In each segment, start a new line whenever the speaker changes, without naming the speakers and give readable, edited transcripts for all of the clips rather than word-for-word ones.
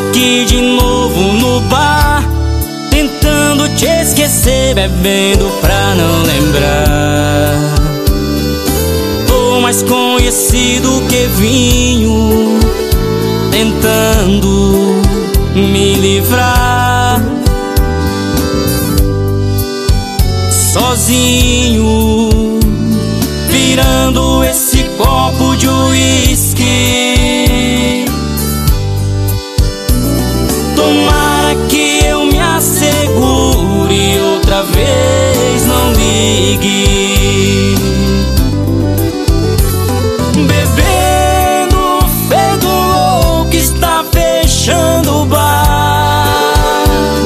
aqui de novo no bar, tentando te esquecer, bebendo pra não lembrar. Tô mais conhecido que vinho, tentando me livrar. Sozinho, virando esse copo de uísque. Tomara que eu me assegure, outra vez não ligue. Bebendo feito louco, está fechando o bar.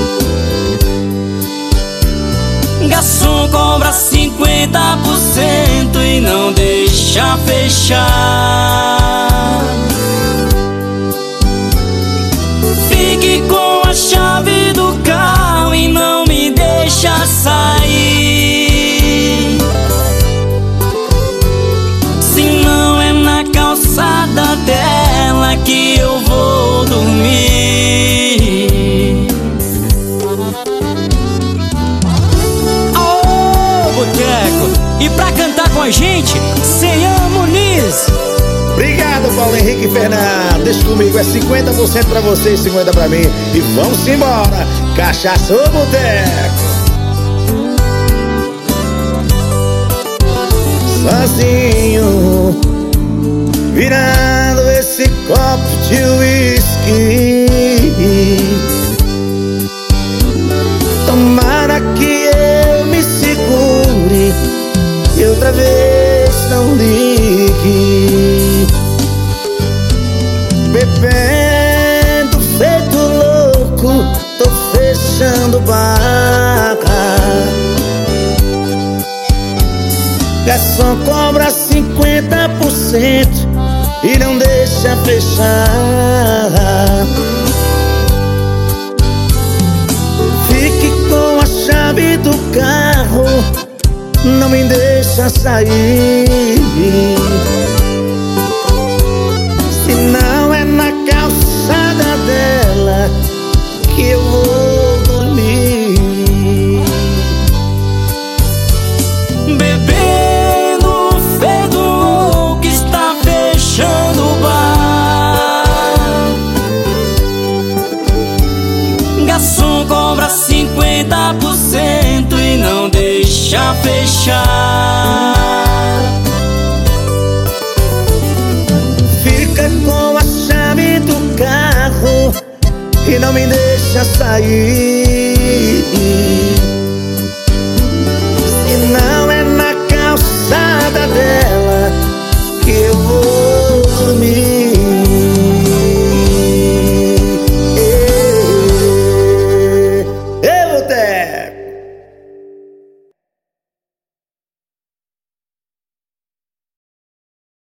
Garçom cobra 50% e não deixa fechar. Fique com a chave do carro e não me deixa sair. Se não é na calçada dela que eu vou dormir. Aô, Boteco! E pra cantar com a gente, Senhor Muniz.
Obrigado, Paulo Henrique e Fernando. Deixa comigo, é 50% pra vocês, 50% pra mim. E vamos embora, Cachaça ou Boteco. Sozinho, virando esse copo de uísque. Tomara que eu me segure e outra vez não ligue. Bebendo feito louco, tô fechando o bar. Garçom cobra 50% e não deixa fechar. Fique com a chave do carro, não me deixa sair. Se não é na calçada dela que eu vou dormir.
Bebendo feito louco, está fechando o bar. Garçom cobra 50% e não deixa fechar.
Fica com a chave do carro e não me deixa sair. Se não é na calçada dela